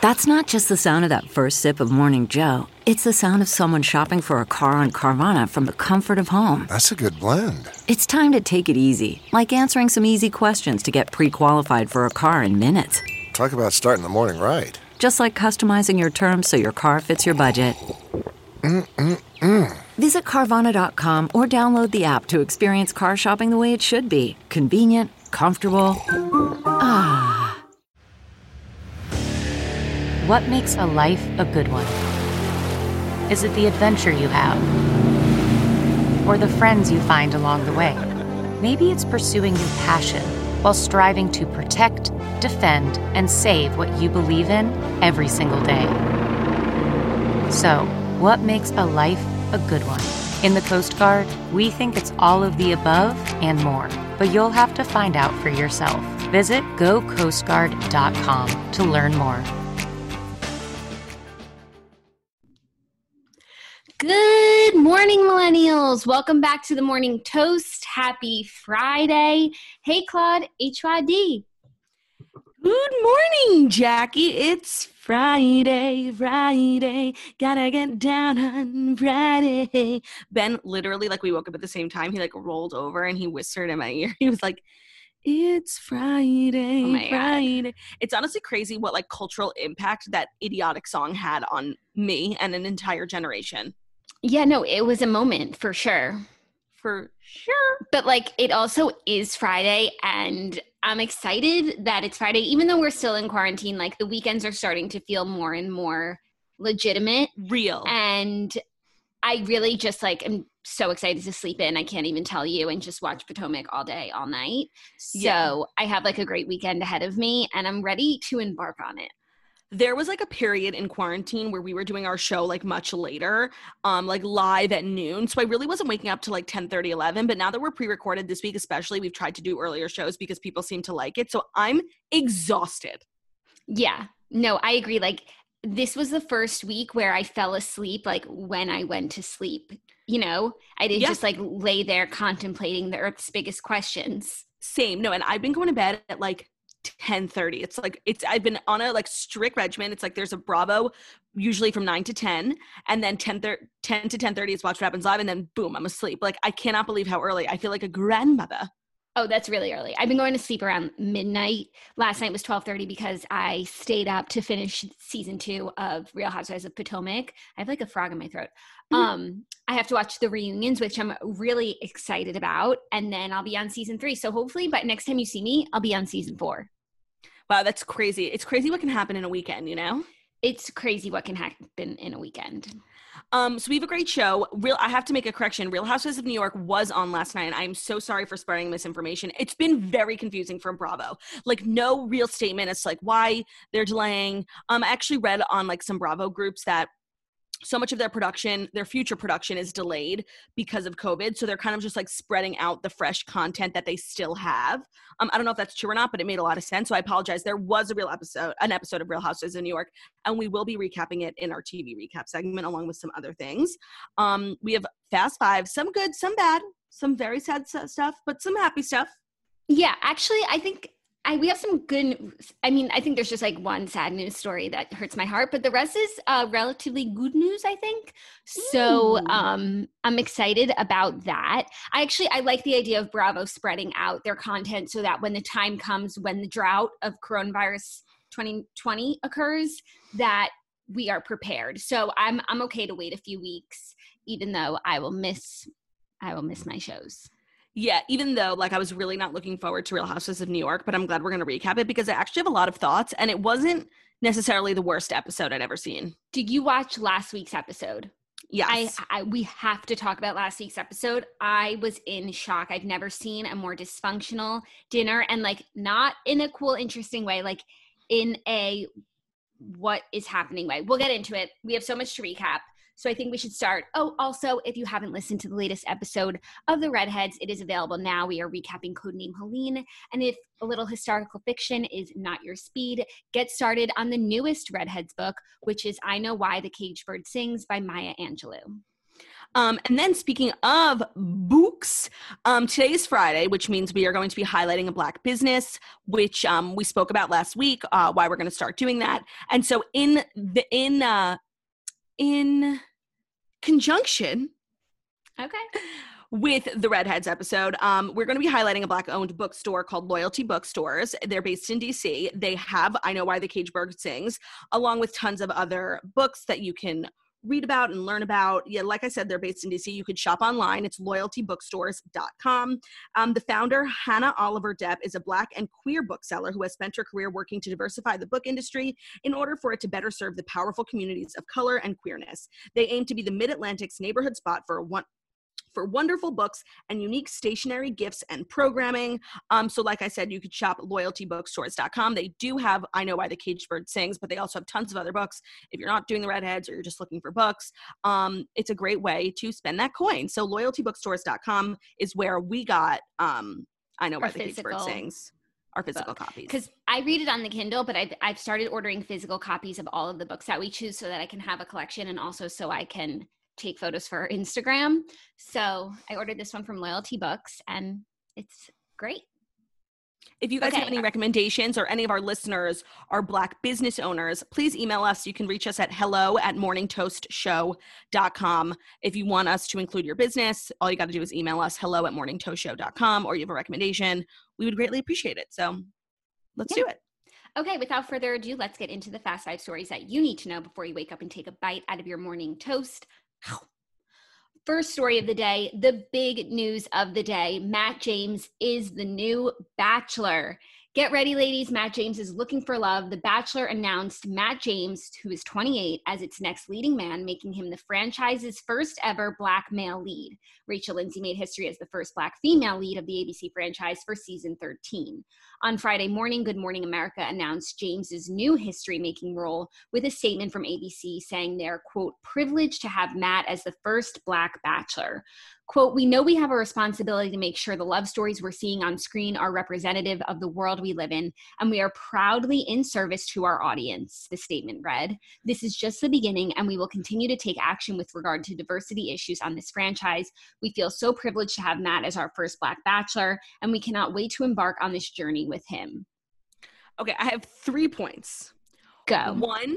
That's not just the sound of that first sip of Morning Joe. It's the sound of someone shopping for a car on Carvana from the comfort of home. That's a good blend. It's time to take it easy, like answering some easy questions to get pre-qualified for a car in minutes. Talk about starting the morning right. Just like customizing your terms so your car fits your budget. Visit Carvana.com or download the app to experience car shopping the way it should be. Convenient, comfortable. What makes a life a good one? Is it the adventure you have? Or the friends you find along the way? Maybe it's pursuing your passion while striving to protect, defend, and save what you believe in every single day. So, what makes a life a good one? In the Coast Guard, we think it's all of the above and more, but you'll have to find out for yourself. Visit gocoastguard.com to learn more. Good morning, millennials. Welcome back to the Morning Toast. Happy Friday. Hey, Claude, HYD. Good morning, Jackie. It's Friday. Gotta get down on Friday. Ben, literally, we woke up at the same time. He, rolled over and he whispered in my ear. He was like, it's Friday. Oh my Friday. God. It's honestly crazy what, cultural impact that idiotic song had on me and an entire generation. Yeah, no, it was a moment for sure. For sure. But it also is Friday, and I'm excited that it's Friday, even though we're still in quarantine. The weekends are starting to feel more and more legitimate. Real. And I really just am so excited to sleep in. I can't even tell you, and just watch Potomac all day, all night. So I have a great weekend ahead of me, and I'm ready to embark on it. There was a period in quarantine where we were doing our show much later, live at noon. So I really wasn't waking up till 10:30, 11. But now that we're pre-recorded this week, especially, we've tried to do earlier shows because people seem to like it. So I'm exhausted. Yeah, no, I agree. This was the first week where I fell asleep, when I went to sleep. I didn't just lay there contemplating the Earth's biggest questions. Same. No, and I've been going to bed at 10:30. I've been on a strict regimen. It's there's a Bravo usually from 9 to 10, and then 10 to 10:30 is Watch What Happens Live, and then boom, I'm asleep. I cannot believe how early. I feel like a grandmother. Oh, that's really early. I've been going to sleep around midnight. Last night was 12:30 because I stayed up to finish season 2 of Real Housewives of Potomac. I have a frog in my throat. I have to watch the reunions, which I'm really excited about. And then I'll be on season 3. So hopefully by next time you see me, I'll be on season 4. Wow, that's crazy. It's crazy what can happen in a weekend, It's crazy what can happen in a weekend. So we have a great show. I have to make a correction. Real Housewives of New York was on last night, and I'm so sorry for spreading misinformation. It's been very confusing from Bravo. No real statement as to why they're delaying. I actually read on some Bravo groups that so much of their production, their future production, is delayed because of COVID. So they're kind of just spreading out the fresh content that they still have. I don't know if that's true or not, but it made a lot of sense. So I apologize. There was an episode of Real Housewives of New York, and we will be recapping it in our TV recap segment along with some other things. We have Fast Five, some good, some bad, some very sad stuff, but some happy stuff. Yeah, actually, I think we have some good. I think there's just one sad news story that hurts my heart, but the rest is relatively good news, I think. So I'm excited about that. I like the idea of Bravo spreading out their content so that when the time comes, when the drought of coronavirus 2020 occurs, that we are prepared. So I'm okay to wait a few weeks, even though I will miss my shows. Yeah, even though I was really not looking forward to Real Housewives of New York, but I'm glad we're going to recap it because I actually have a lot of thoughts, and it wasn't necessarily the worst episode I'd ever seen. Did you watch last week's episode? Yes. We have to talk about last week's episode. I was in shock. I've never seen a more dysfunctional dinner, and not in a cool, interesting way, in a what is happening way. We'll get into it. We have so much to recap. So I think we should start. Oh, also, if you haven't listened to the latest episode of The Redheads, it is available now. We are recapping Codename Helene. And if a little historical fiction is not your speed, get started on the newest Redheads book, which is I Know Why the Caged Bird Sings by Maya Angelou. And then speaking of books, today is Friday, which means we are going to be highlighting a Black business, which we spoke about last week, why we're going to start doing that. And so in conjunction with the Redheads episode, we're going to be highlighting a Black-owned bookstore called Loyalty Bookstores. They're based in DC. They have I Know Why the Caged Bird Sings, along with tons of other books that you can read about and learn about. Yeah, like I said, they're based in DC. You could shop online. It's loyaltybookstores.com. The founder, Hannah Oliver Depp, is a Black and queer bookseller who has spent her career working to diversify the book industry in order for it to better serve the powerful communities of color and queerness. They aim to be the Mid-Atlantic's neighborhood spot for wonderful books and unique stationery, gifts, and programming. So like I said, you could shop loyaltybookstores.com. They do have I Know Why the Caged Bird Sings, but they also have tons of other books. If you're not doing the Redheads or you're just looking for books, it's a great way to spend that coin. So loyaltybookstores.com is where we got I Know Why the Caged Bird Sings. Our physical copies. Because I read it on the Kindle, but I've started ordering physical copies of all of the books that we choose so that I can have a collection and also so I can take photos for our Instagram. So I ordered this one from Loyalty Books and it's great. If you guys have any recommendations or any of our listeners are Black business owners, please email us. You can reach us at hello@morningtoastshow.com. If you want us to include your business, all you got to do is email us hello@morningtoastshow.com, or you have a recommendation. We would greatly appreciate it. So let's do it. Okay, without further ado, let's get into the Fast 5 stories that you need to know before you wake up and take a bite out of your morning toast. First story of the day, the big news of the day. Matt James is the new Bachelor. Get ready, ladies. Matt James is looking for love. The Bachelor announced Matt James, who is 28, as its next leading man, making him the franchise's first ever Black male lead. Rachel Lindsay made history as the first Black female lead of the ABC franchise for season 13. On Friday morning, Good Morning America announced James's new history-making role with a statement from ABC saying they're, quote, privileged to have Matt as the first Black Bachelor. Quote, we know we have a responsibility to make sure the love stories we're seeing on screen are representative of the world we live in, and we are proudly in service to our audience, the statement read. This is just the beginning, and we will continue to take action with regard to diversity issues on this franchise. We feel so privileged to have Matt as our first Black Bachelor, and we cannot wait to embark on this journey with him. Okay, I have 3 points. Go. One,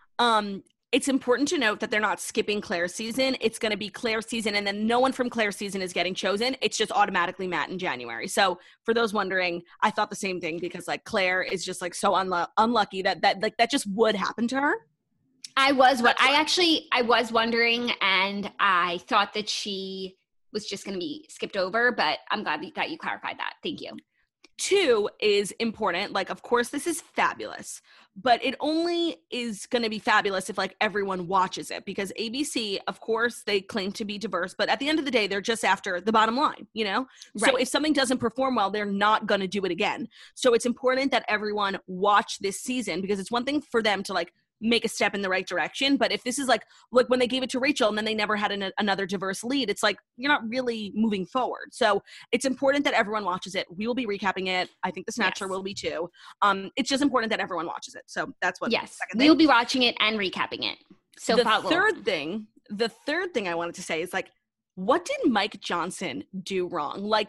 it's important to note that they're not skipping Claire's season. It's going to be Claire's season, and then no one from Claire's season is getting chosen. It's just automatically Matt in January. So for those wondering, I thought the same thing because like Claire is just like so unlucky that just would happen to her. I was wondering, and I thought that she was just going to be skipped over, but I'm glad that you clarified that. Thank you. 2 is important. Like, of course, this is fabulous, but it only is going to be fabulous if like everyone watches it, because ABC, of course, they claim to be diverse, but at the end of the day, they're just after the bottom line, you know? Right. So if something doesn't perform well, they're not going to do it again. So it's important that everyone watch this season, because it's one thing for them to like make a step in the right direction. But if this is like when they gave it to Rachel and then they never had another diverse lead, it's like, you're not really moving forward. So it's important that everyone watches it. We will be recapping it. I think the Snatcher will be too. It's just important that everyone watches it. So that's what. Yes, we'll be watching it and recapping it. So the third thing I wanted to say is like, what did Mike Johnson do wrong? Like,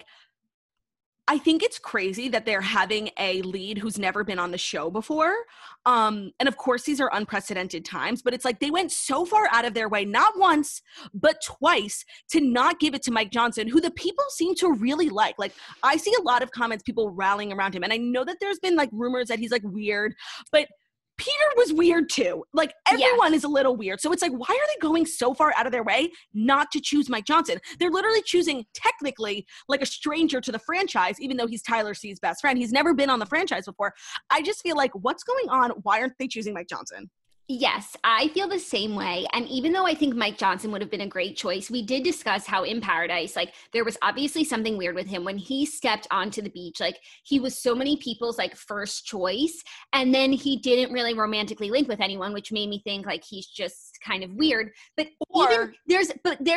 I think it's crazy that they're having a lead who's never been on the show before. And of course, these are unprecedented times, but it's like they went so far out of their way, not once, but twice, to not give it to Mike Johnson, who the people seem to really like. Like, I see a lot of comments, people rallying around him. And I know that there's been like rumors that he's like weird, but Peter was weird too. Like, everyone is a little weird. So it's like, why are they going so far out of their way not to choose Mike Johnson? They're literally choosing technically like a stranger to the franchise, even though he's Tyler C's best friend. He's never been on the franchise before. I just feel like, what's going on? Why aren't they choosing Mike Johnson? Yes, I feel the same way. And even though I think Mike Johnson would have been a great choice, we did discuss how in Paradise, like, there was obviously something weird with him when he stepped onto the beach. Like, he was so many people's like first choice, and then he didn't really romantically link with anyone, which made me think like he's just kind of weird. But there's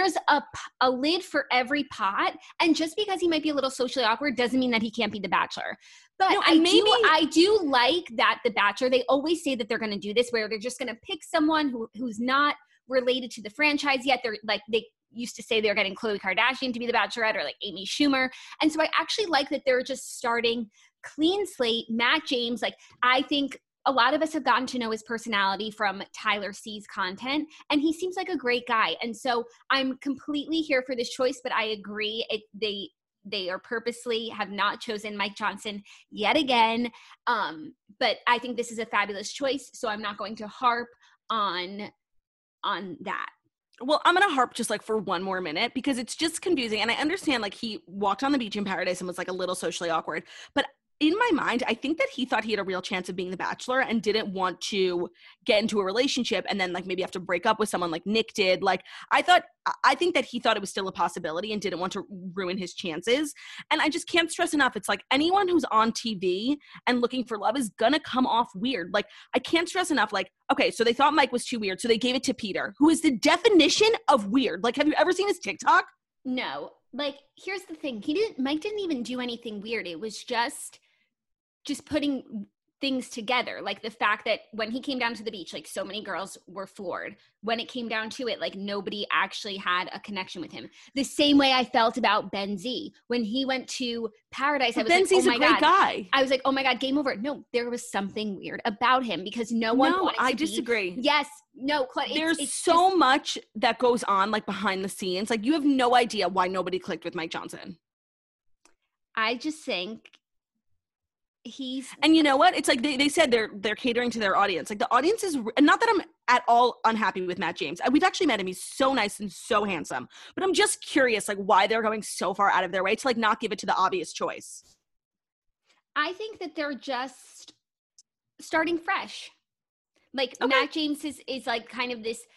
a lid for every pot, and just because he might be a little socially awkward doesn't mean that he can't be the Bachelor. But no, I do like that the Bachelor, they always say that they're going to do this, where they're just going to pick someone who's not related to the franchise yet. They're like, they used to say they were getting Khloe Kardashian to be the Bachelorette or like Amy Schumer. And so I actually like that they're just starting clean slate. Matt James, like I think a lot of us have gotten to know his personality from Tyler C's content, and he seems like a great guy. And so I'm completely here for this choice, but I agree they are purposely have not chosen Mike Johnson yet again. But I think this is a fabulous choice, so I'm not going to harp on that. Well, I'm going to harp just like for one more minute because it's just confusing. And I understand like he walked on the beach in Paradise and was like a little socially awkward. But in my mind, I think that he thought he had a real chance of being the Bachelor and didn't want to get into a relationship and then like maybe have to break up with someone like Nick did. Like I think that he thought it was still a possibility and didn't want to ruin his chances. And I just can't stress enough. It's like anyone who's on TV and looking for love is going to come off weird. Like I can't stress enough. Like, okay, so they thought Mike was too weird. So they gave it to Peter, who is the definition of weird. Like, have you ever seen his TikTok? No. Like, here's the thing. Mike didn't even do anything weird. It was just putting things together. Like the fact that when he came down to the beach, like so many girls were floored. When it came down to it, like nobody actually had a connection with him. The same way I felt about Ben Z. When he went to Paradise, I was Ben Z's like, oh my a great God. guy. I was like, oh my God, game over. No, there was something weird about him because no one wanted to I disagree. Yes. No. There's so much that goes on like behind the scenes. Like you have no idea why nobody clicked with Mike Johnson. I just think and you know what? It's like they said they're catering to their audience. Like the audience is, and not that I'm at all unhappy with Matt James. We've actually met him. He's so nice and so handsome. But I'm just curious, like why they're going so far out of their way to like not give it to the obvious choice. I think that they're just starting fresh. Like okay. Matt James is like kind of this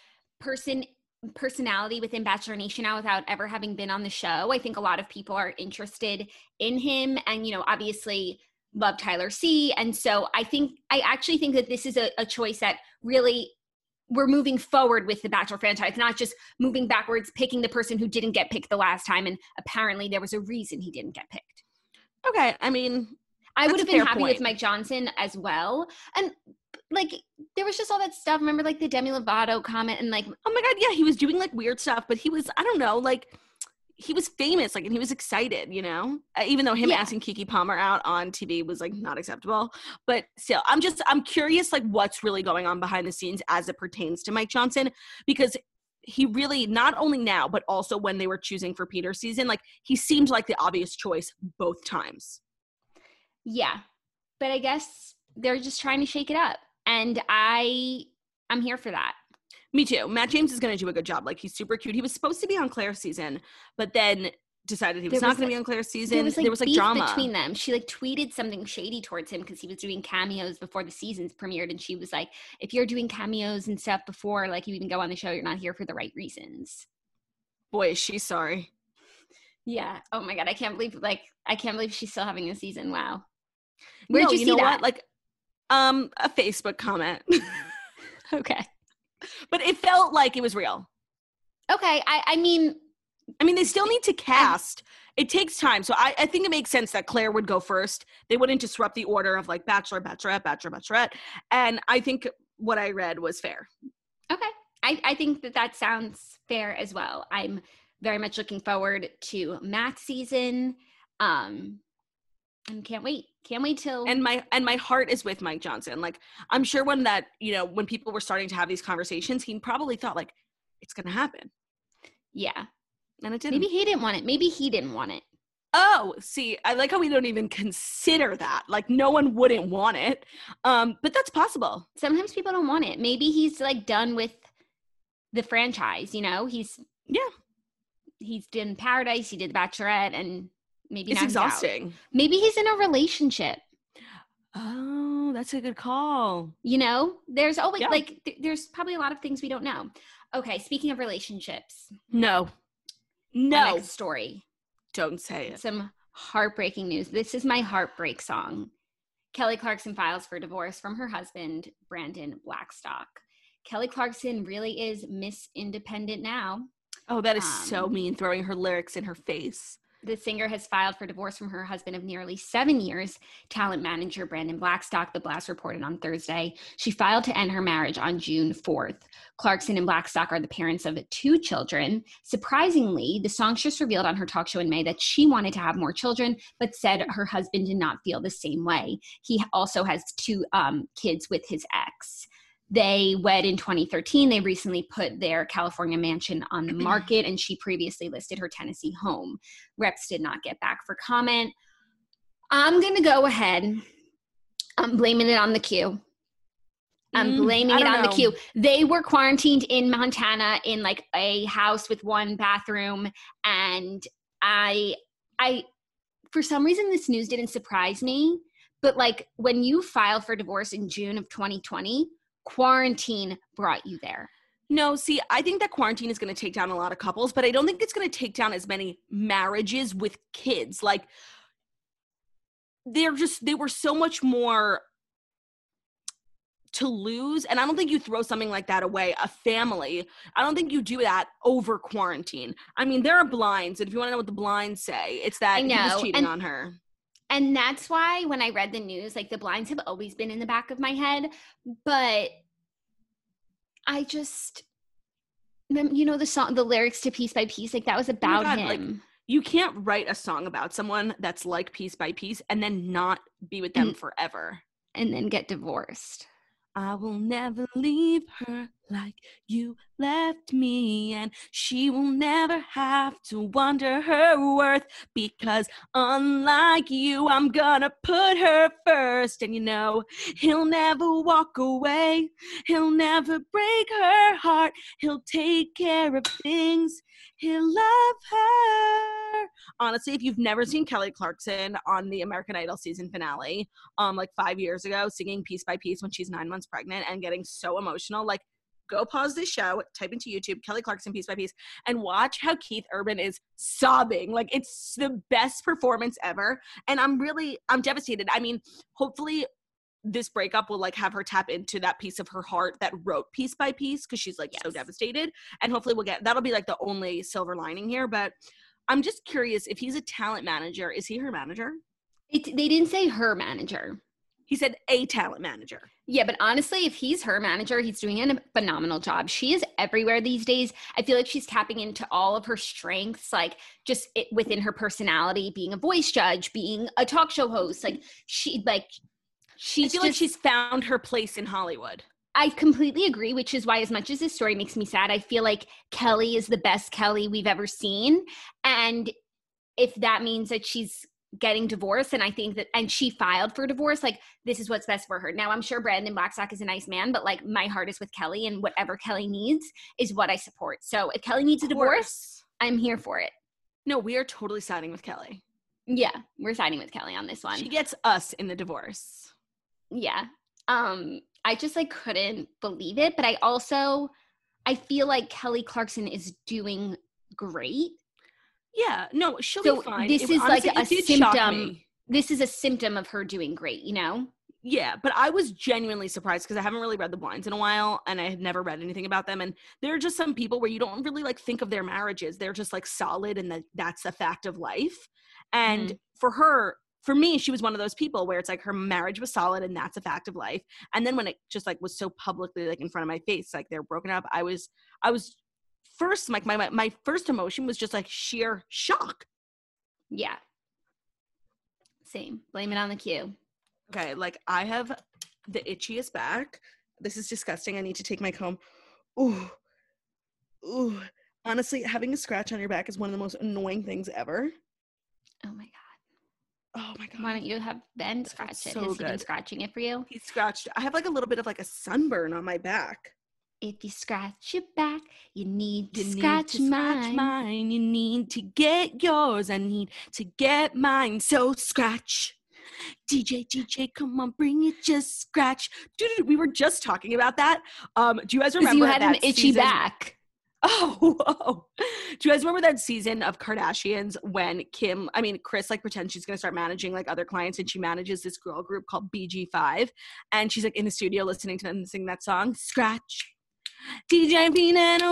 personality within Bachelor Nation now without ever having been on the show. I think a lot of people are interested in him and, you know, obviously love Tyler C. And so I actually think that this is a choice that really we're moving forward with the Bachelor franchise, not just moving backwards, picking the person who didn't get picked the last time. And apparently there was a reason he didn't get picked. Okay. I mean, I would have been happy point with Mike Johnson as well. And like, there was just all that stuff. Remember like the Demi Lovato comment and like, oh my God. Yeah. He was doing like weird stuff, but he was, I don't know, like, he was famous, like, and he was excited, you know, even though him asking Keke Palmer out on TV was like not acceptable, but still, I'm curious, like what's really going on behind the scenes as it pertains to Mike Johnson, because he really, not only now, but also when they were choosing for Peter's season, like he seemed like the obvious choice both times. Yeah. But I guess they're just trying to shake it up. And I'm here for that. Me too. Matt James is going to do a good job. Like, he's super cute. He was supposed to be on Claire's season, but then decided he was not going to be on Claire's season. There was beef drama between them. She like tweeted something shady towards him because he was doing cameos before the seasons premiered. And she was like, if you're doing cameos and stuff before, like, you even go on the show, you're not here for the right reasons. Boy, is she sorry. Yeah. Oh my God. I can't believe she's still having a season. Wow. Where'd you see that? What? Like, a Facebook comment. Okay. But it felt like it was real. Okay. I mean, they still need to cast. It takes time. So I think it makes sense that Claire would go first. They wouldn't disrupt the order of like Bachelor, Bachelorette, Bachelor, Bachelorette. And I think what I read was fair. Okay. I think that sounds fair as well. I'm very much looking forward to Matt's season. And can't wait till. And my heart is with Mike Johnson. Like, I'm sure when people were starting to have these conversations, he probably thought like it's going to happen. Yeah. And it didn't. Maybe he didn't want it. Maybe he didn't want it. Oh, see, I like how we don't even consider that. Like, no one wouldn't want it. But that's possible. Sometimes people don't want it. Maybe he's like done with the franchise, you know? He's done Paradise, he did The Bachelorette, and maybe it's exhausting. Out. Maybe he's in a relationship. Oh, that's a good call. You know, there's always there's probably a lot of things we don't know. Okay, speaking of relationships. No. Next story. Don't say it. Some heartbreaking news. This is my heartbreak song. Kelly Clarkson files for divorce from her husband, Brandon Blackstock. Kelly Clarkson really is Miss Independent now. Oh, that is so mean, throwing her lyrics in her face. The singer has filed for divorce from her husband of nearly 7 years, talent manager Brandon Blackstock, the Blast reported on Thursday. She filed to end her marriage on June 4th. Clarkson and Blackstock are the parents of 2 children. Surprisingly, the songstress revealed on her talk show in May that she wanted to have more children, but said her husband did not feel the same way. He also has 2 kids with his ex. They wed in 2013. They recently put their California mansion on the market, and she previously listed her Tennessee home. Reps did not get back for comment. I'm going to go ahead. I'm blaming it on the Q. I'm blaming it on the Q. They were quarantined in Montana in like a house with 1 bathroom. And I, for some reason, this news didn't surprise me. But like when you filed for divorce in June of 2020, quarantine brought you there. No, see, I think that quarantine is going to take down a lot of couples, but I don't think it's going to take down as many marriages with kids. Like, they were so much more to lose. And I don't think you throw something like that away, a family. I don't think you do that over quarantine. I mean, there are blinds. And if you want to know what the blinds say, it's that he was cheating on her. And that's why when I read the news, like the blinds have always been in the back of my head. But I just, you know, the song, the lyrics to Piece by Piece, like that was about him. Like, you can't write a song about someone that's like Piece by Piece and then not be with them forever. And then get divorced. I will never leave her like you left me, and she will never have to wonder her worth, because unlike you, I'm gonna put her first. And you know, he'll never walk away, he'll never break her heart, he'll take care of things, he'll love her. Honestly, if you've never seen Kelly Clarkson on the American Idol season finale, like 5 years ago, singing Piece by Piece when she's 9 months pregnant and getting so emotional, like, go pause this show, type into YouTube, Kelly Clarkson Piece by Piece, and watch how Keith Urban is sobbing. Like, it's the best performance ever. And I'm devastated. I mean, hopefully this breakup will like have her tap into that piece of her heart that wrote Piece by Piece, because she's like so devastated. And hopefully that'll be like the only silver lining here. But I'm just curious, if he's a talent manager, is he her manager? They didn't say her manager. He said a talent manager. Yeah, but honestly, if he's her manager, he's doing a phenomenal job. She is everywhere these days. I feel like she's tapping into all of her strengths, like just within her personality, being a voice judge, being a talk show host. Like I feel like she's found her place in Hollywood. I completely agree, which is why, as much as this story makes me sad, I feel like Kelly is the best Kelly we've ever seen. And if that means that she's getting divorced, and I think that, and she filed for divorce, like, this is what's best for her. Now, I'm sure Brandon Blackstock is a nice man, but like, my heart is with Kelly, and whatever Kelly needs is what I support. So if Kelly needs a divorce, I'm here for it. No, we are totally siding with Kelly. Yeah, we're siding with Kelly on this one. She gets us in the divorce. Yeah. I just like couldn't believe it, but I feel like Kelly Clarkson is doing great. Yeah, no, she'll be fine. This is honestly, like a symptom. This is a symptom of her doing great, you know? Yeah, but I was genuinely surprised because I haven't really read the blinds in a while, and I had never read anything about them. And there are just some people where you don't really like think of their marriages. They're just like solid, and that's a fact of life. And for me, she was one of those people where it's like her marriage was solid, and that's a fact of life. And then when it just like was so publicly like in front of my face, like they're broken up, I was first, like my first emotion was just like sheer shock. Yeah. Same. Blame it on the Q. Okay, like I have the itchiest back. This is disgusting. I need to take my comb. Ooh. Honestly, having a scratch on your back is one of the most annoying things ever. Oh my God. Oh my God. Why don't you have Ben scratch it? Has he been scratching it for you? He scratched. I have like a little bit of like a sunburn on my back. If you scratch your back, you need to scratch mine. You need to get yours. I need to get mine. So scratch. DJ, come on, bring it, just scratch. Dude, we were just talking about that. Do you guys remember you had an itchy back? Oh. Do you guys remember that season of Kardashians when Kris like pretends she's going to start managing like other clients, and she manages this girl group called BG5, and she's like in the studio listening to them sing that song, Scratch. DJ Peanut on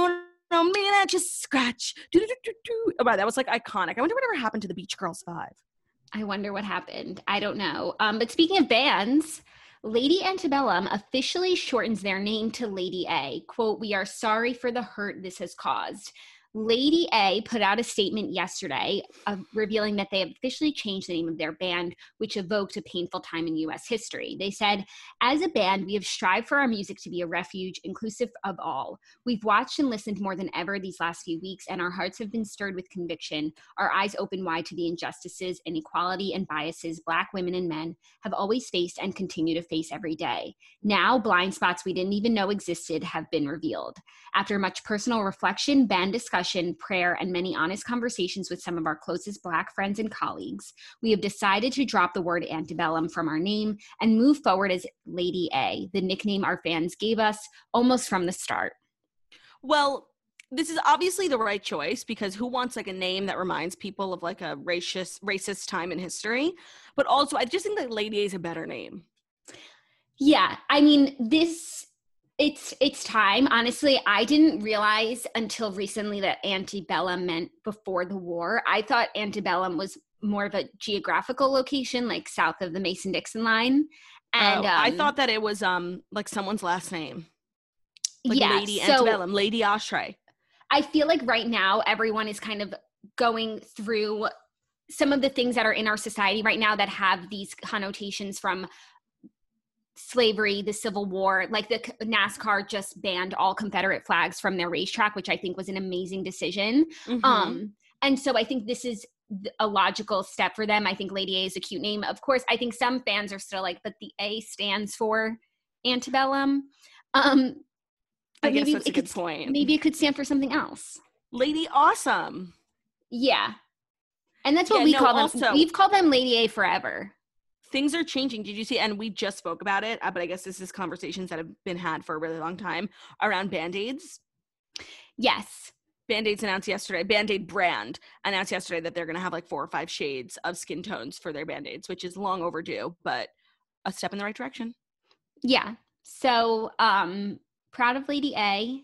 No, man, I just scratch. Do. Oh, wow, that was like iconic. I wonder whatever happened to the Beach Girls 5. I wonder what happened. I don't know. But speaking of bands, Lady Antebellum officially shortens their name to Lady A. Quote, "We are sorry for the hurt this has caused." Lady A put out a statement yesterday revealing that they have officially changed the name of their band, which evoked a painful time in U.S. history. They said, "As a band, we have strived for our music to be a refuge, inclusive of all. We've watched and listened more than ever these last few weeks, and our hearts have been stirred with conviction, our eyes open wide to the injustices, inequality, and biases Black women and men have always faced and continue to face every day. Now, blind spots we didn't even know existed have been revealed. After much personal reflection, band discussion, prayer, and many honest conversations with some of our closest Black friends and colleagues, we have decided to drop the word antebellum from our name and move forward as Lady A, the nickname our fans gave us almost from the start." Well, this is obviously the right choice because who wants like a name that reminds people of like a racist time in history? But also, I just think that Lady A is a better name. Yeah, I mean, it's time. Honestly, I didn't realize until recently that antebellum meant before the war. I thought antebellum was more of a geographical location, like south of the Mason-Dixon line. And I thought that it was like someone's last name. Like yeah, Lady so Antebellum, Lady Ashray. I feel like right now everyone is kind of going through some of the things that are in our society right now that have these connotations from slavery, the Civil War. Like the NASCAR just banned all Confederate flags from their racetrack, which I think was an amazing decision. Mm-hmm. And so I think this is a logical step for them. I think Lady A is a cute name. Of course, I think some fans are still like, but the A stands for antebellum. I guess that's a good point. Maybe it could stand for something else. Lady Awesome. Yeah. And that's what we call them. Also, we've called them Lady A forever. Things are changing. Did you see? And we just spoke about it, but I guess this is conversations that have been had for a really long time around Band-Aids. Yes. Band-Aids announced yesterday, Band-Aid brand announced yesterday that they're going to have like 4 or 5 shades of skin tones for their Band-Aids, which is long overdue, but a step in the right direction. Yeah. So, proud of Lady A,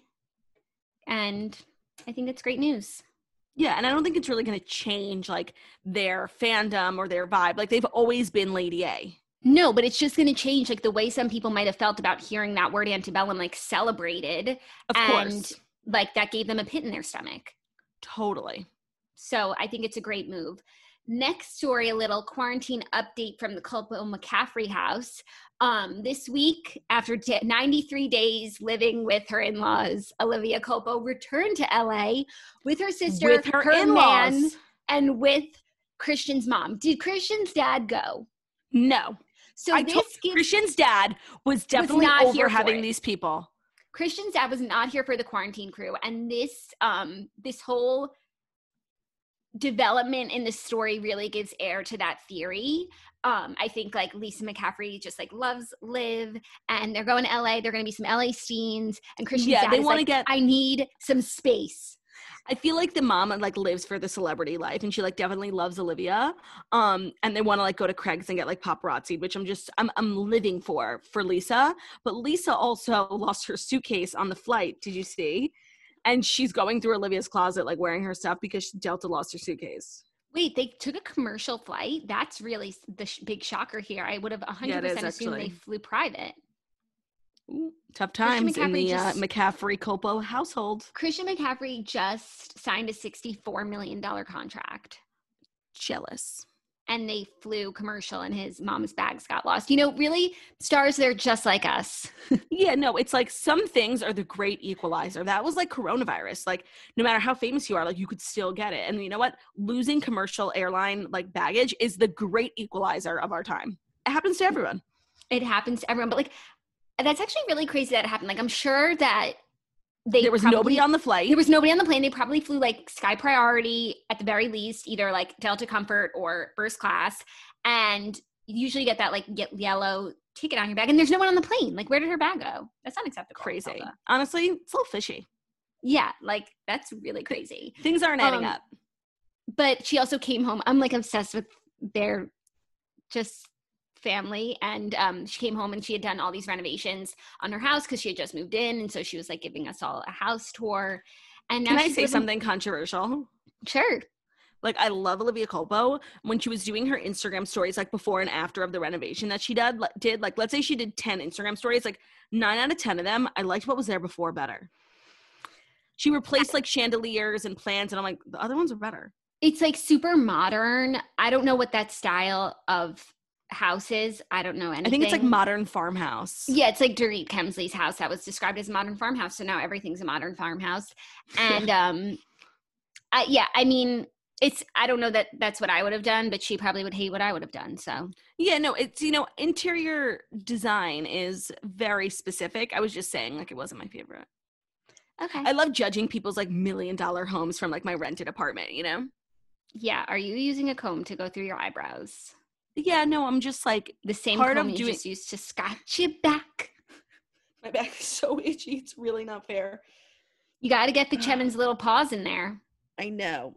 and I think it's great news. Yeah, and I don't think it's really going to change like their fandom or their vibe. Like they've always been Lady A. No, but it's just going to change like the way some people might have felt about hearing that word antebellum like celebrated. Of course. Like that gave them a pit in their stomach. Totally. So I think it's a great move. Next story, a little quarantine update from the Culpo McCaffrey house. This week, after 93 days living with her in-laws, Olivia Culpo returned to LA with her sister, with her in-laws, man, and with Christian's mom. Did Christian's dad go? No. So Christian's dad was definitely not over here having these people. Christian's dad was not here for the quarantine crew, and this whole development in the story really gives air to that theory. I think like Lisa McCaffrey just like loves Liv, and they're going to LA. They're going to be some LA scenes, and Christian's dad is like, I need some space. I feel like the mom like lives for the celebrity life, and she like definitely loves Olivia. And they want to like go to Craig's and get like paparazzi, which I'm living for Lisa. But Lisa also lost her suitcase on the flight. Did you see? And she's going through Olivia's closet, like wearing her stuff because Delta lost her suitcase. Wait, they took a commercial flight? That's really the big shocker here. I would have 100% assumed they flew private. Ooh, tough times in the McCaffrey Culpo household. Christian McCaffrey just signed a $64 million contract. Jealous. And they flew commercial and his mom's bags got lost. You know, really, stars, they're just like us. Yeah, no, it's like some things are the great equalizer. That was like coronavirus. Like no matter how famous you are, like you could still get it. And you know what? Losing commercial airline like baggage is the great equalizer of our time. It happens to everyone. It happens to everyone. But like, that's actually really crazy that it happened. Like I'm sure that there was nobody on the flight. There was nobody on the plane. They probably flew like Sky Priority at the very least, either like Delta Comfort or first class. And you usually get that like yellow ticket on your bag. And there's no one on the plane. Like where did her bag go? That's unacceptable. Crazy. Honestly, it's a little fishy. Yeah, like that's really crazy. Things aren't adding up. But she also came home. I'm like obsessed with their just family, and she came home and she had done all these renovations on her house because she had just moved in, and so she was like giving us all a house tour, And now Can I she's say living- something controversial? Sure. Like, I love Olivia Colpo when she was doing her Instagram stories, like before and after of the renovation that she did. Like, let's say she did 10 Instagram stories, like 9 out of 10 of them, I liked what was there before better. She replaced like chandeliers and plants, and I'm like, the other ones are better. It's like super modern. I don't know what that style of house is. I don't know anything. I think it's like modern farmhouse. Yeah, it's like Dorit Kemsley's house that was described as modern farmhouse. So now everything's a modern farmhouse. And I mean, I don't know that that's what I would have done, but she probably would hate what I would have done. So yeah, no, it's, interior design is very specific. I was just saying, like, it wasn't my favorite. okay. I love judging people's like $1 million homes from like my rented apartment, Yeah. Are you using a comb to go through your eyebrows? Yeah, no, I'm just like, The same part comb of you doing- just used to scratch your back. my back is so itchy. It's really not fair. You got to get the Chemin's little paws in there. I know.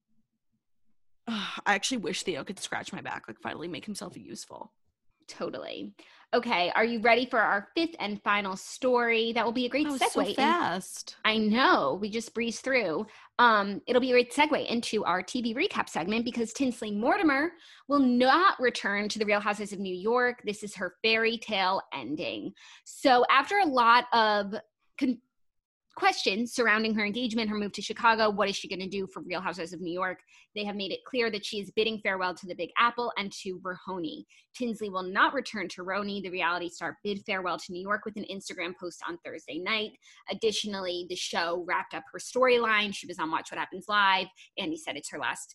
I actually wish Theo could scratch my back, like finally make himself useful. Totally. Okay. Are you ready for our fifth and final story? That will be a great That was segue. so fast. I know. We just breezed through. It'll be a great segue into our TV recap segment because Tinsley Mortimer will not return to the Real Housewives of New York. This is her fairy tale ending. So after a lot of questions surrounding her engagement, her move to Chicago, what is she going to do for Real Housewives of New York? They have made it clear that she is bidding farewell to the Big Apple and to Rhoney. Tinsley will not return to Rhoney. The reality star bid farewell to New York with an Instagram post on Thursday night. Additionally, the show wrapped up her storyline. She was on Watch What Happens Live. Andy said it's her last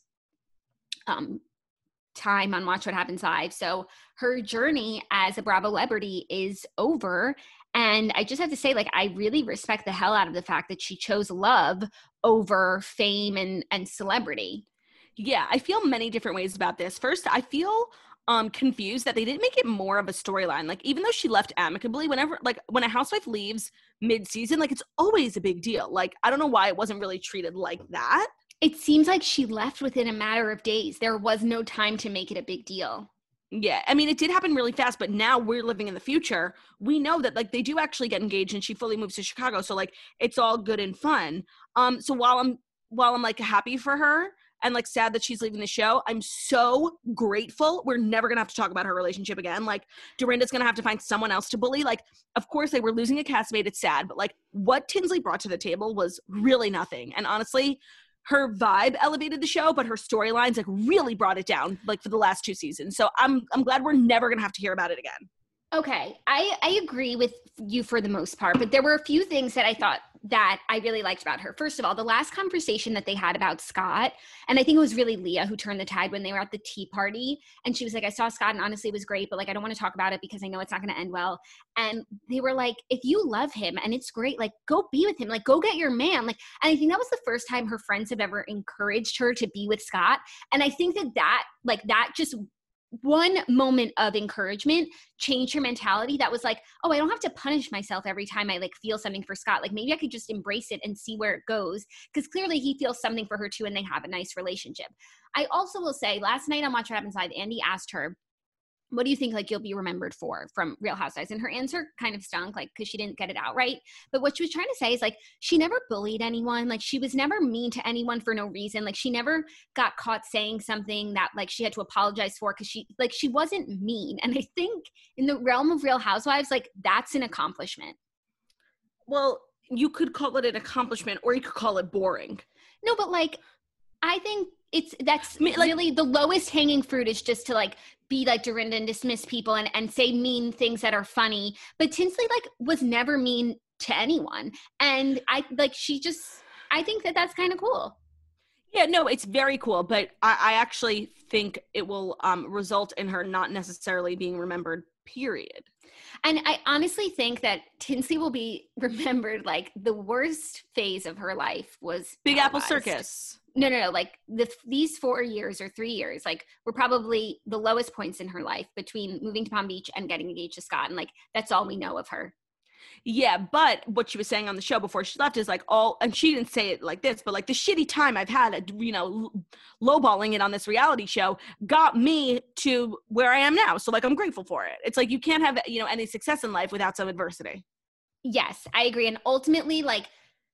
time on Watch What Happens Live. So her journey as a Bravo celebrity is over. And I just have to say, like, I really respect the hell out of the fact that she chose love over fame and celebrity. Yeah, I feel many different ways about this. First, I feel confused that they didn't make it more of a storyline. Like, even though she left amicably, when a housewife leaves mid-season, like, it's always a big deal. Like, I don't know why it wasn't really treated like that. It seems like she left within a matter of days. There was no time to make it a big deal. Yeah, I mean, it did happen really fast, but now we're living in the future. We know that, like, they do actually get engaged and she fully moves to Chicago. So, like, it's all good and fun. So while I'm like happy for her and like sad that she's leaving the show, I'm so grateful. We're never going to have to talk about her relationship again. Like, Dorinda's going to have to find someone else to bully. Like, of course they were losing a castmate. It's sad, but like what Tinsley brought to the table was really nothing. And honestly, her vibe elevated the show, but her storylines like really brought it down like for the last 2 seasons. So I'm glad we're never going to have to hear about it again. Okay, I agree with you for the most part, but there were a few things that I thought that I really liked about her. First of all, the last conversation that they had about Scott, and I think it was really Leah who turned the tide when they were at the tea party, and she was like, I saw Scott and honestly it was great, but like I don't want to talk about it because I know it's not going to end well. And they were like, if you love him and it's great, like go be with him, like go get your man. Like, and I think that was the first time her friends have ever encouraged her to be with Scott. And I think that just one moment of encouragement changed her mentality that was like, oh, I don't have to punish myself every time I like feel something for Scott. Like maybe I could just embrace it and see where it goes. Because clearly he feels something for her too and they have a nice relationship. I also will say last night on Watch What Happens Live, Andy asked her, what do you think like you'll be remembered for from Real Housewives? And her answer kind of stunk, like, because she didn't get it out right. But what she was trying to say is like, she never bullied anyone. Like she was never mean to anyone for no reason. Like she never got caught saying something that like she had to apologize for because she wasn't mean. And I think in the realm of Real Housewives, like that's an accomplishment. Well, you could call it an accomplishment or you could call it boring. No, but like, I think that's really the lowest hanging fruit is just to like be like Dorinda and dismiss people and say mean things that are funny. But Tinsley like was never mean to anyone. And I think that that's kind of cool. Yeah, no, it's very cool. But I actually think it will result in her not necessarily being remembered, period. And I honestly think that Tinsley will be remembered like the worst phase of her life was Big Apple televised. Circus. No. Like these 4 years or 3 years, like were probably the lowest points in her life between moving to Palm Beach and getting engaged to Scott. And like, that's all we know of her. Yeah, but what she was saying on the show before she left is like and she didn't say it like this, but like the shitty time I've had, lowballing it on this reality show got me to where I am now. So like, I'm grateful for it. It's like, you can't have, any success in life without some adversity. Yes, I agree. And ultimately, like,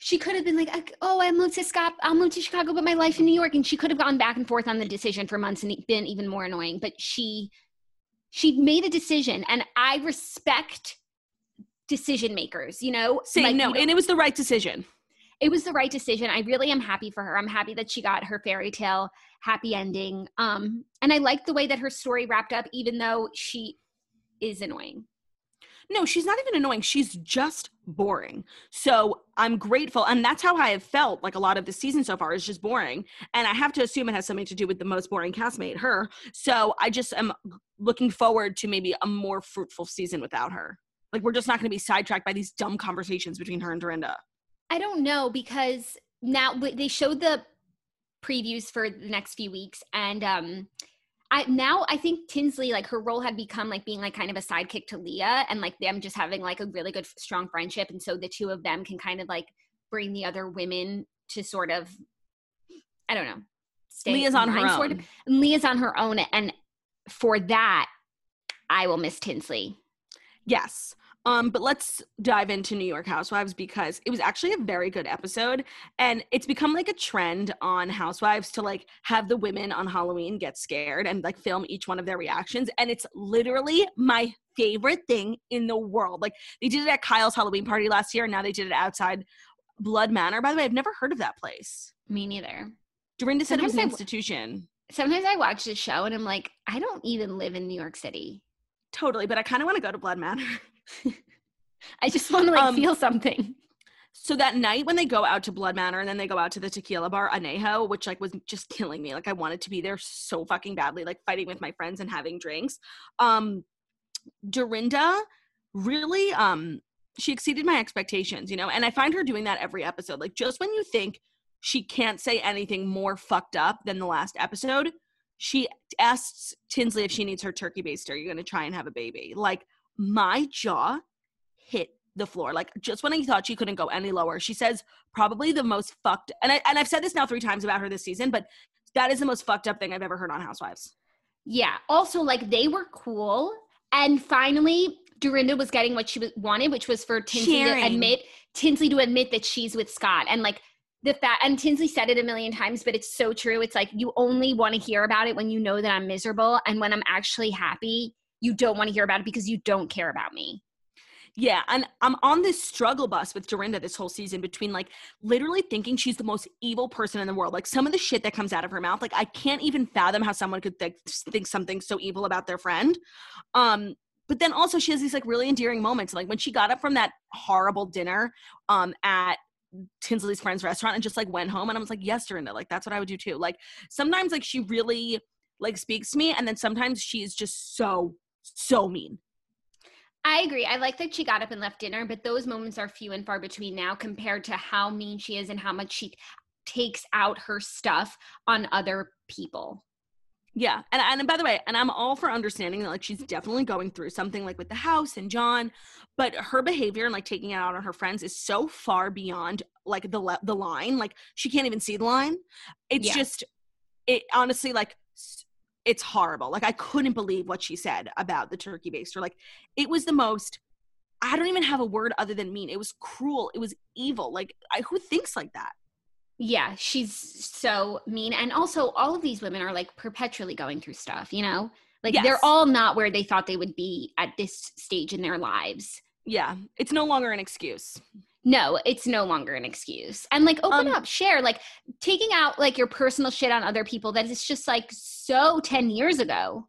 she could have been like, oh, I'll move to Chicago, but my life in New York. And she could have gone back and forth on the decision for months and been even more annoying. But she made a decision, and I respect decision makers, you know? And it was the right decision. It was the right decision. I really am happy for her. I'm happy that she got her fairy tale happy ending. And I like the way that her story wrapped up, even though she is annoying. No, she's not even annoying. She's just boring. So I'm grateful. And that's how I have felt like a lot of the season so far is just boring. And I have to assume it has something to do with the most boring castmate, her. So I just am looking forward to maybe a more fruitful season without her. Like, we're just not going to be sidetracked by these dumb conversations between her and Dorinda. I don't know, because now they showed the previews for the next few weeks. And I think Tinsley, like, her role had become like being like kind of a sidekick to Leah, and like them just having like a really good, strong friendship. And so the two of them can kind of like bring the other women to sort of, I don't know, stay. Leah's on her own. Sort of. Leah's on her own. And for that, I will miss Tinsley. Yes. But let's dive into New York Housewives, because it was actually a very good episode, and it's become like a trend on Housewives to like have the women on Halloween get scared and like film each one of their reactions. And it's literally my favorite thing in the world. Like, they did it at Kyle's Halloween party last year, and now they did it outside Blood Manor. By the way, I've never heard of that place. Me neither. Dorinda said it was an institution. Sometimes I watch the show and I'm like, I don't even live in New York City. Totally, but I kind of want to go to Blood Manor. I just want to like feel something. So that night when they go out to Blood Manor and then they go out to the tequila bar, Anejo, which like was just killing me. Like, I wanted to be there so fucking badly, like fighting with my friends and having drinks. Dorinda really, she exceeded my expectations, you know? And I find her doing that every episode. Like, just when you think she can't say anything more fucked up than the last episode, she asks Tinsley if she needs her turkey baster. You're going to try and have a baby. Like, my jaw hit the floor. Like, just when I thought she couldn't go any lower, she says probably the most fucked, and I've said this now 3 times about her this season, but that is the most fucked up thing I've ever heard on Housewives. Yeah. Also, like, they were cool, and finally Dorinda was getting what she wanted, which was for Tinsley to admit that she's with Scott. And like and Tinsley said it a million times, but it's so true. It's like, you only want to hear about it when you know that I'm miserable, and when I'm actually happy, you don't want to hear about it because you don't care about me. Yeah, and I'm on this struggle bus with Dorinda this whole season between like literally thinking she's the most evil person in the world. Like, some of the shit that comes out of her mouth, like, I can't even fathom how someone could think something so evil about their friend. But then also she has these like really endearing moments. Like, when she got up from that horrible dinner at Tinsley's friend's restaurant and just like went home, and I was like, yes, Dorinda, like, that's what I would do too. Like, sometimes like she really like speaks to me, and then sometimes she's just so mean. I agree. I like that she got up and left dinner, but those moments are few and far between now compared to how mean she is and how much she takes out her stuff on other people. Yeah. And by the way, and I'm all for understanding that like she's definitely going through something like with the house and John, but her behavior and like taking it out on her friends is so far beyond like the line. Like, she can't even see the line. It's just, it honestly, like, it's horrible. Like, I couldn't believe what she said about the turkey baster. Like, it was the most, I don't even have a word other than mean. It was cruel. It was evil. Like, who thinks like that? Yeah, she's so mean. And also, all of these women are like perpetually going through stuff, you know? Like, they're all not where they thought they would be at this stage in their lives. Yeah, it's no longer an excuse. No, it's no longer an excuse. And like, open up, share, like taking out like your personal shit on other people that is just like so 10 years ago.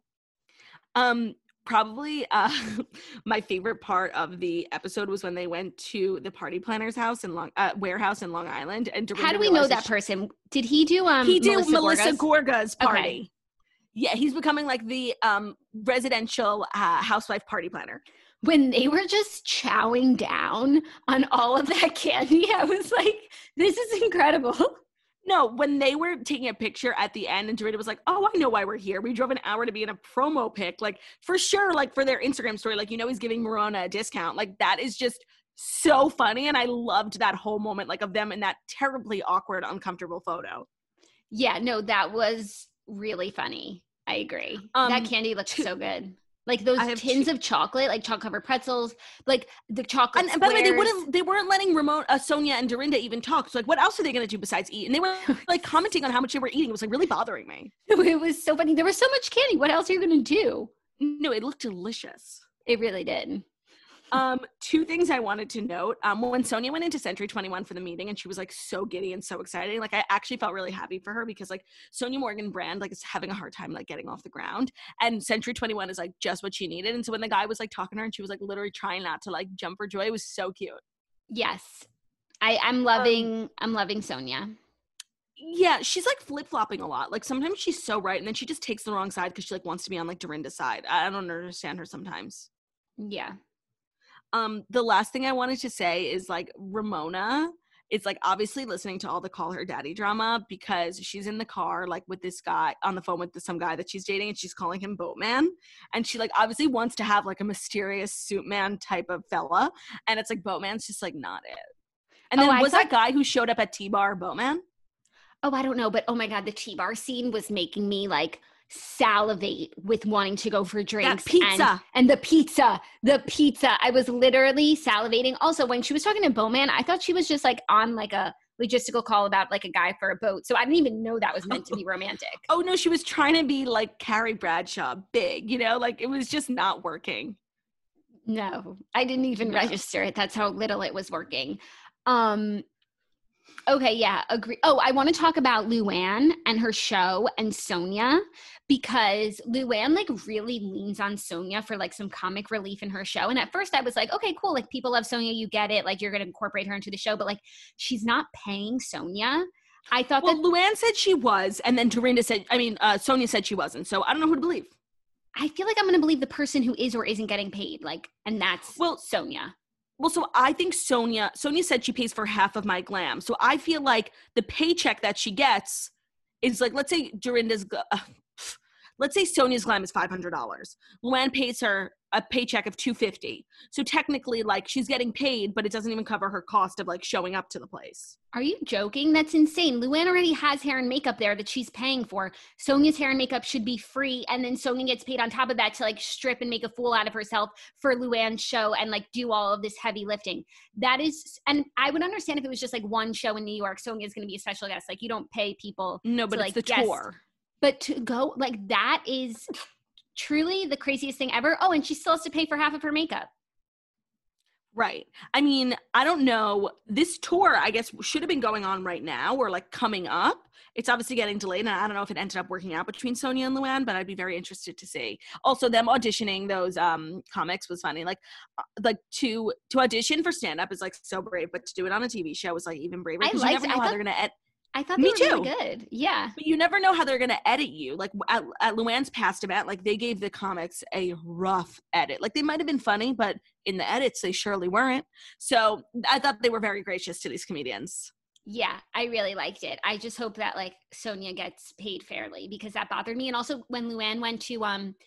Probably my favorite part of the episode was when they went to the party planner's house in warehouse in Long Island. And how do we know that person? Did he do Melissa Gorga's party? Okay. Yeah, he's becoming like the residential housewife party planner. When they were just chowing down on all of that candy, I was like, this is incredible. No, when they were taking a picture at the end and Dorinda was like, oh, I know why we're here. We drove an hour to be in a promo pic. Like, for sure, like, for their Instagram story, like, you know, he's giving Marona a discount. Like, that is just so funny. And I loved that whole moment, like, of them in that terribly awkward, uncomfortable photo. Yeah, no, that was really funny. I agree. That candy looked so good. Like those tins of chocolate, like chocolate covered pretzels, like the chocolate and by the way, squares. they weren't letting Sonia and Dorinda even talk. So like, what else are they going to do besides eat? And they were like commenting on how much they were eating. It was like really bothering me. It was so funny. There was so much candy. What else are you going to do? No, it looked delicious. It really did. Two things I wanted to note. When Sonia went into Century 21 for the meeting and she was like so giddy and so excited, like I actually felt really happy for her because like Sonia Morgan brand like is having a hard time like getting off the ground, and Century 21 is like just what she needed. And so when the guy was like talking to her and she was like literally trying not to like jump for joy, it was so cute. Yes. I'm loving Sonia. Yeah, she's like flip-flopping a lot. Like sometimes she's so right and then she just takes the wrong side because she like wants to be on like Dorinda's side. I don't understand her sometimes. Yeah. The last thing I wanted to say is like Ramona is like obviously listening to all the Call Her Daddy drama because she's in the car like with this guy on the phone with some guy that she's dating and she's calling him Boatman, and she like obviously wants to have like a mysterious suit man type of fella, and it's like Boatman's just like not it. And then that guy who showed up at T-Bar Boatman? Oh, I don't know, but oh my God, the T-Bar scene was making me like salivate with wanting to go for drinks. That pizza. And the pizza. I was literally salivating. Also, when she was talking to Bowman, I thought she was just like on like a logistical call about like a guy for a boat. So I didn't even know that was meant to be romantic. Oh no, she was trying to be like Carrie Bradshaw big, you know, like it was just not working. No, I didn't even register it. That's how little it was working. Okay, yeah, agree. Oh, I want to talk about Luann and her show and Sonia because Luann like really leans on Sonia for like some comic relief in her show. And at first I was like, okay, cool. Like people love Sonia. You get it. Like you're going to incorporate her into the show, but like she's not paying Sonia. I thought Luann said she was. And then Dorinda said, Sonia said she wasn't. So I don't know who to believe. I feel like I'm going to believe the person who is or isn't getting paid. Like, and that's Sonia. Well, so I think Sonia said she pays for half of my glam. So I feel like the paycheck that she gets is like, let's say Sonia's glam is $500. Luann pays her a paycheck of $250. So technically like she's getting paid, but it doesn't even cover her cost of like showing up to the place. Are you joking? That's insane. Luann already has hair and makeup there that she's paying for. Sonia's hair and makeup should be free. And then Sonia gets paid on top of that to like strip and make a fool out of herself for Luann's show and like do all of this heavy lifting. That is, and I would understand if it was just like one show in New York, Sonia's going to be a special guest. Like you don't pay people. No, but to, it's like, the tour. But to go like that is truly the craziest thing ever. Oh, and she still has to pay for half of her makeup. Right. I mean, I don't know. This tour, I guess, should have been going on right now or like coming up. It's obviously getting delayed, and I don't know if it ended up working out between Sonia and Luann, but I'd be very interested to see. Also, them auditioning those comics was funny. Like to audition for stand-up is like so brave, but to do it on a TV show was like even braver. Because you never know how they're going to I thought they were really good. Yeah. But you never know how they're going to edit you. Like at Luann's past event, like they gave the comics a rough edit. Like they might have been funny, but in the edits, they surely weren't. So I thought they were very gracious to these comedians. Yeah, I really liked it. I just hope that like Sonia gets paid fairly because that bothered me. And also when Luann went to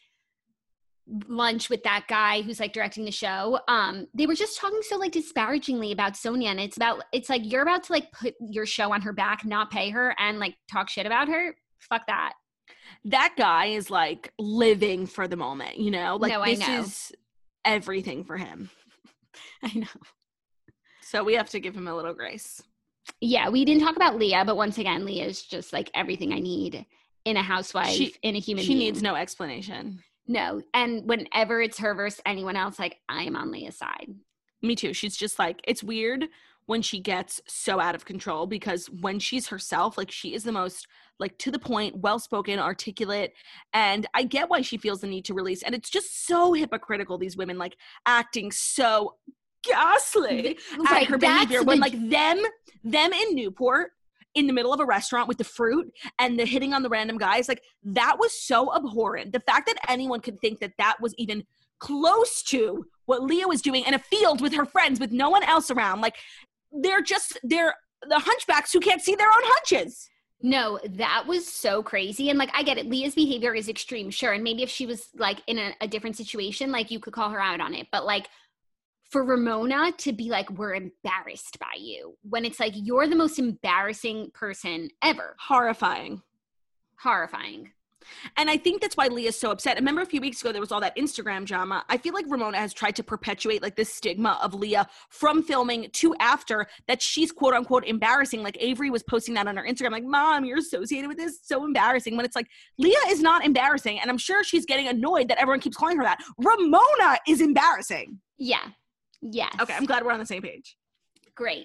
lunch with that guy who's like directing the show, they were just talking so like disparagingly about Sonia, and it's like you're about to like put your show on her back, not pay her, and like talk shit about her. Fuck that. That guy is like living for the moment, you know? Like no, this is everything for him. I know. So we have to give him a little grace. Yeah, we didn't talk about Leah, but once again, Leah is just like everything I need in a housewife, in a human being. She needs no explanation. No, and whenever it's her versus anyone else, like I am on Leah's side. Me too. She's just like, it's weird when she gets so out of control because when she's herself, like she is the most like to the point, well-spoken, articulate, and I get why she feels the need to release. And it's just so hypocritical, these women like acting so ghastly at her behavior when like them in Newport in the middle of a restaurant with the fruit and the hitting on the random guys, like that was so abhorrent. The fact that anyone could think that was even close to what Leah was doing in a field with her friends with no one else around, like they're the hunchbacks who can't see their own hunches. No, that was so crazy. And like, I get it. Leah's behavior is extreme. Sure. And maybe if she was like in a different situation, like you could call her out on it. But like for Ramona to be like, we're embarrassed by you when it's like, you're the most embarrassing person ever. Horrifying. And I think that's why Leah's so upset. I remember a few weeks ago, there was all that Instagram drama. I feel like Ramona has tried to perpetuate like this stigma of Leah from filming to after, that she's quote unquote embarrassing. Like Avery was posting that on her Instagram, like, Mom, you're associated with this. So embarrassing. When it's like, Leah is not embarrassing. And I'm sure she's getting annoyed that everyone keeps calling her that. Ramona is embarrassing. Yeah. Yes. Okay. I'm glad we're on the same page. Great.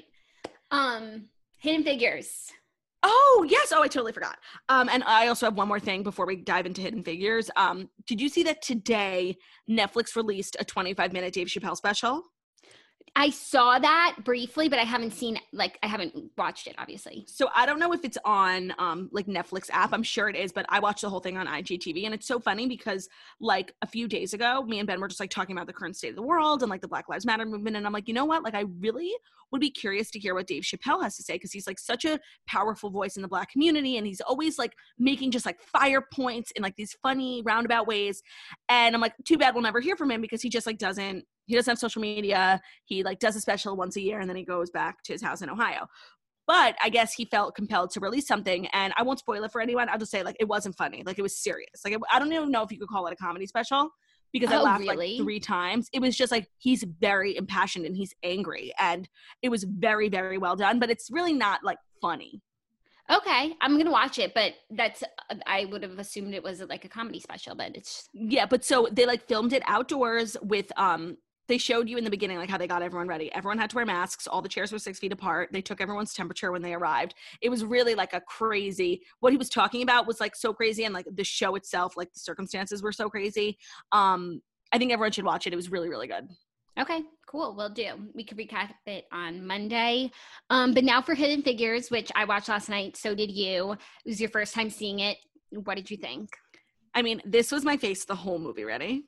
Hidden Figures. Oh, yes. Oh, I totally forgot. And I also have one more thing before we dive into Hidden Figures. Did you see that today Netflix released a 25-minute Dave Chappelle special? I saw that briefly, but I haven't watched it, obviously. So I don't know if it's on like Netflix app. I'm sure it is, but I watched the whole thing on IGTV. And it's so funny because like a few days ago, me and Ben were just like talking about the current state of the world and like the Black Lives Matter movement. And I'm like, you know what? Like I really would be curious to hear what Dave Chappelle has to say, because he's like such a powerful voice in the Black community. And he's always like making just like fire points in like these funny roundabout ways. And I'm like, too bad we'll never hear from him, because he just like doesn't have social media. He like does a special once a year and then he goes back to his house in Ohio. But I guess he felt compelled to release something, and I won't spoil it for anyone. I'll just say like it wasn't funny. Like it was serious. Like I don't even know if you could call it a comedy special, because I laughed like 3 times. It was just like he's very impassioned and he's angry, and it was very, very well done, but it's really not like funny. Okay, I'm gonna watch it, but I would have assumed it was like a comedy special, but it's But so they like filmed it outdoors with they showed you in the beginning like how they got everyone ready. Everyone had to wear masks. All the chairs were 6 feet apart. They took everyone's temperature when they arrived. It was really like a crazy, what he was talking about was like so crazy, and like the show itself, like the circumstances were so crazy. I think everyone should watch it. It was really, really good. Okay, cool. We'll do. We could recap it on Monday. But now for Hidden Figures, which I watched last night. So did you. It was your first time seeing it. What did you think? I mean, this was my face the whole movie. Ready?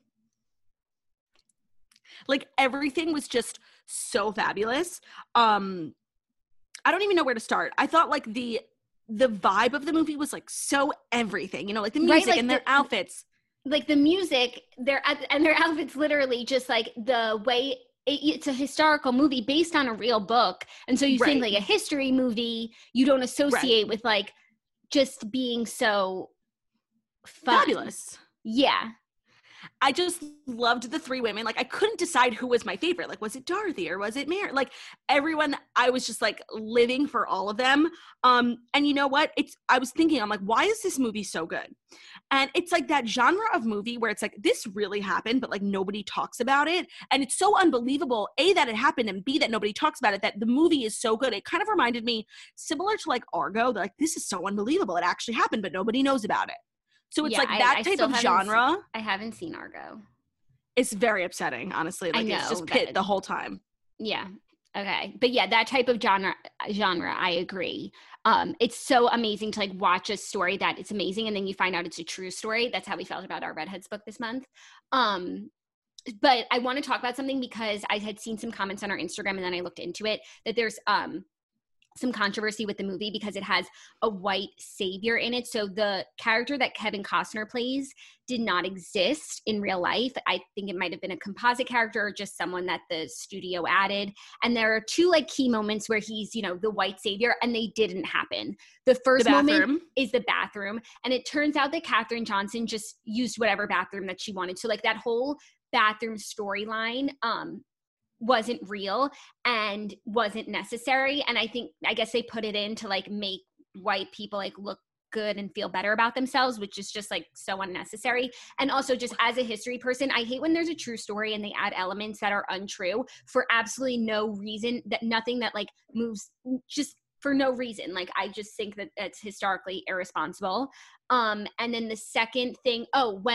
Like everything was just so fabulous. I don't even know where to start. I thought like the vibe of the movie was like so everything, you know, like the music, right, like and their outfits. Like the music, their outfits, literally just like the way it's a historical movie based on a real book. And so you think like a history movie, you don't associate with like just being so fun. Fabulous. Yeah. I just loved the 3 women. Like I couldn't decide who was my favorite. Like, was it Dorothy or was it Mary? Like everyone, I was just like living for all of them. And you know what? I was thinking, I'm like, why is this movie so good? And it's like that genre of movie where it's like, this really happened, but like nobody talks about it. And it's so unbelievable, A, that it happened, and B, that nobody talks about it, that the movie is so good. It kind of reminded me similar to like Argo. Like, this is so unbelievable. It actually happened, but nobody knows about it. So it's like that type of genre. I haven't seen Argo. It's very upsetting, honestly. Like it's just pit the whole time. Yeah. Okay. But yeah, that type of genre, I agree. It's so amazing to like watch a story that it's amazing, and then you find out it's a true story. That's how we felt about our Redheads book this month. But I want to talk about something because I had seen some comments on our Instagram, and then I looked into it, that there's some controversy with the movie because it has a white savior in it. So the character that Kevin Costner plays did not exist in real life. I think it might have been a composite character or just someone that the studio added. And there are 2 like key moments where he's, you know, the white savior, and they didn't happen. The first moment is the bathroom. And it turns out that Katherine Johnson just used whatever bathroom that she wanted. So like that whole bathroom storyline, wasn't real and wasn't necessary. And I guess they put it in to like make white people like look good and feel better about themselves, which is just like so unnecessary. And also just as a history person, I hate when there's a true story and they add elements that are untrue for absolutely no reason, that nothing that like moves, just for no reason. Like I just think that that's historically irresponsible. And then the second thing,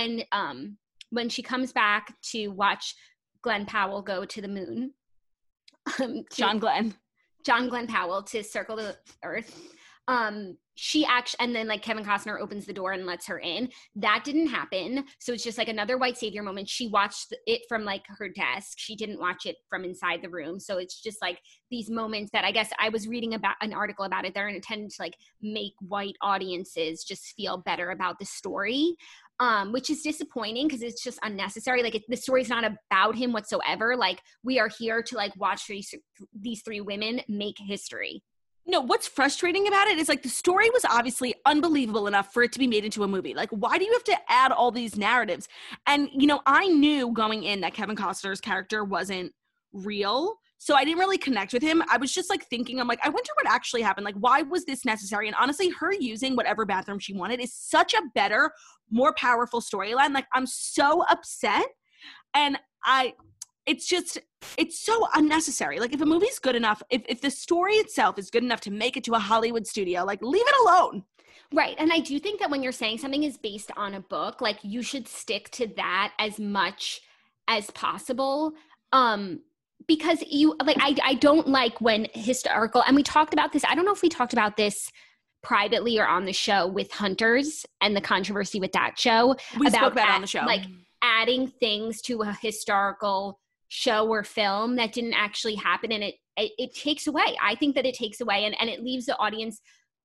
when she comes back to watch Glenn Powell go to the moon. John Glenn Powell to circle the earth. She actually, and then like Kevin Costner opens the door and lets her in. That didn't happen. So it's just like another white savior moment. She watched it from like her desk. She didn't watch it from inside the room. So it's just like these moments that I guess I was reading about an article about it. They're intended to like make white audiences just feel better about the story. Which is disappointing because it's just unnecessary. Like the story's not about him whatsoever. Like we are here to like watch these 3 women make history. No, what's frustrating about it is like the story was obviously unbelievable enough for it to be made into a movie. Like, why do you have to add all these narratives? And, you know, I knew going in that Kevin Costner's character wasn't real. So I didn't really connect with him. I was just like thinking, I'm like, I wonder what actually happened. Like, why was this necessary? And honestly, her using whatever bathroom she wanted is such a better, more powerful storyline. Like, I'm so upset. And it's so unnecessary. Like, if a movie's good enough, if the story itself is good enough to make it to a Hollywood studio, like, leave it alone. Right. And I do think that when you're saying something is based on a book, like, you should stick to that as much as possible. Because you, like, I don't like when historical, and we talked about this, I don't know if we talked about this privately or on the show with Hunters and the controversy with that show. We spoke about it on the show. Like, adding things to a historical show or film that didn't actually happen, and it takes away. I think that it takes away and it leaves the audience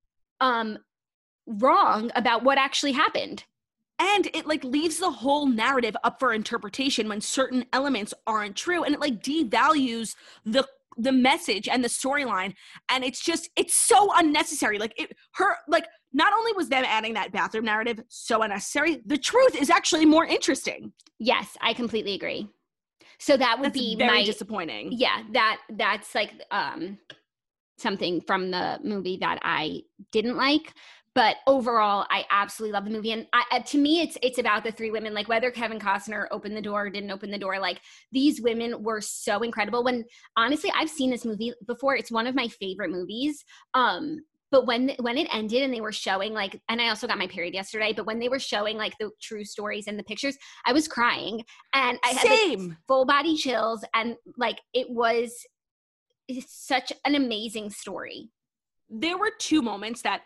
wrong about what actually happened. And it like leaves the whole narrative up for interpretation when certain elements aren't true. And it like devalues the message and the storyline. And it's so unnecessary. Like not only was them adding that bathroom narrative so unnecessary, the truth is actually more interesting. Yes, I completely agree. So that's be very disappointing. Yeah, that's like something from the movie that I didn't like. But overall, I absolutely love the movie. And to me, it's about the three women, like whether Kevin Costner opened the door or didn't open the door, like these women were so incredible. When honestly, I've seen this movie before. It's one of my favorite movies. But when it ended and they were showing like, and I also got my period yesterday, but when they were showing like the true stories and the pictures, I was crying and I had like, full body chills. And like, it's such an amazing story. There were three moments that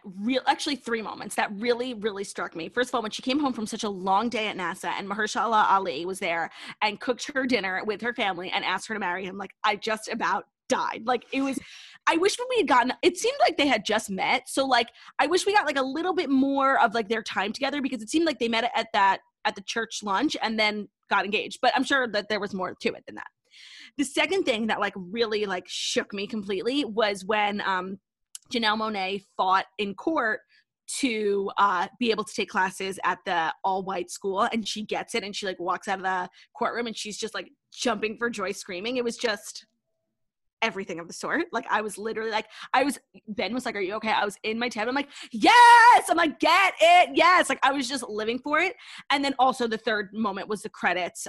really, really struck me. First of all, when she came home from such a long day at NASA and Mahershala Ali was there and cooked her dinner with her family and asked her to marry him, like, I just about died. Like, it was, I wish when we had gotten, it seemed like they had just met. So like, I wish we got like a little bit more of like their time together, because it seemed like they met at the church lunch and then got engaged. But I'm sure that there was more to it than that. The second thing that like really like shook me completely was when, Janelle Monáe fought in court to be able to take classes at the all-white school, and she gets it, and she like walks out of the courtroom and she's just like jumping for joy, screaming. It was just everything of the sort. Like, I was literally like, Ben was like, are you okay? I was in my tent. I'm like, yes! I'm like, get it! Yes! Like, I was just living for it. And then also the third moment was the credits.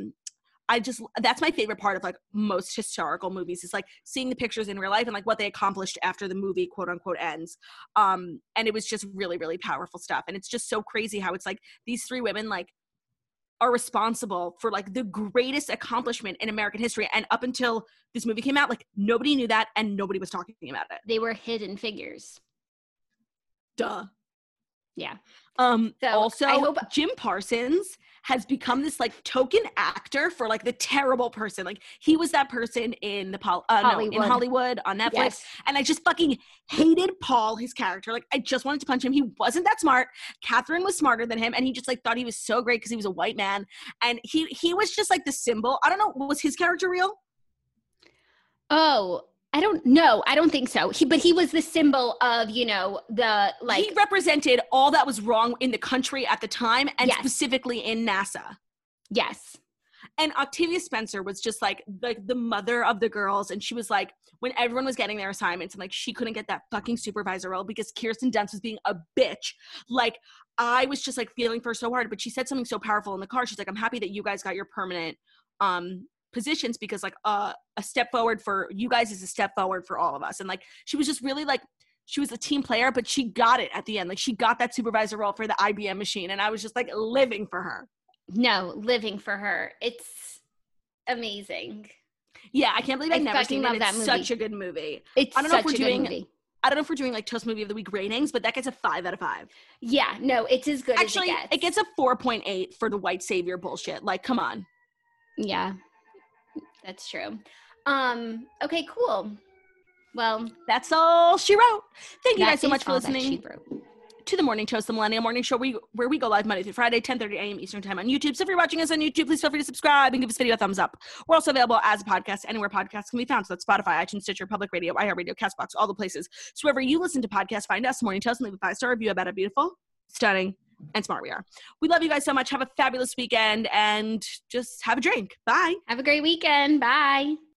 That's my favorite part of like most historical movies, is like seeing the pictures in real life and like what they accomplished after the movie quote unquote ends. And it was just really, really powerful stuff. And it's just so crazy how it's like these three women like are responsible for like the greatest accomplishment in American history. And up until this movie came out, like nobody knew that and nobody was talking about it. They were hidden figures. Duh. Yeah. Also, Jim Parsons has become this like token actor for like the terrible person. Like, he was that person in in Hollywood on Netflix. Yes. And I just fucking hated Paul, his character. Like, I just wanted to punch him. He wasn't that smart. Catherine was smarter than him. And he just like thought he was so great because he was a white man. And he was just like the symbol. I don't know. Was his character real? Oh, I don't know. I don't think so. But he was the symbol of, you know, the like. He represented all that was wrong in the country at the time, and specifically in NASA. Yes. And Octavia Spencer was just like the mother of the girls. And she was like, when everyone was getting their assignments and like she couldn't get that fucking supervisor role because Kirsten Dunst was being a bitch. Like, I was just like feeling for her so hard. But she said something so powerful in the car. She's like, I'm happy that you guys got your permanent positions, because like a step forward for you guys is a step forward for all of us. And like, she was just really like, she was a team player, but she got it at the end. Like, she got that supervisor role for the IBM machine. And I was just like living for her. No, living for her. It's amazing. Yeah, I can't believe I've never seen it. It's such a good movie. I don't know if we're doing like Toast Movie of the Week ratings, but that gets a 5 out of 5. Yeah, no, it's as good as it gets. It gets a 4.8 for the white savior bullshit. Like, come on. Yeah. That's true. Okay, cool. Well, that's all she wrote. Thank you guys so much for listening to The Morning Toast, the Millennial Morning Show, where we go live Monday through Friday, 10:30 a.m. Eastern Time on YouTube. So if you're watching us on YouTube, please feel free to subscribe and give this video a thumbs up. We're also available as a podcast anywhere podcasts can be found. So that's Spotify, iTunes, Stitcher, Public Radio, iHeartRadio, CastBox, all the places. So wherever you listen to podcasts, find us, Morning Toast, and leave a 5-star review about how beautiful, stunning, and smart we are. We love you guys so much. Have a fabulous weekend and just have a drink. Bye. Have a great weekend. Bye.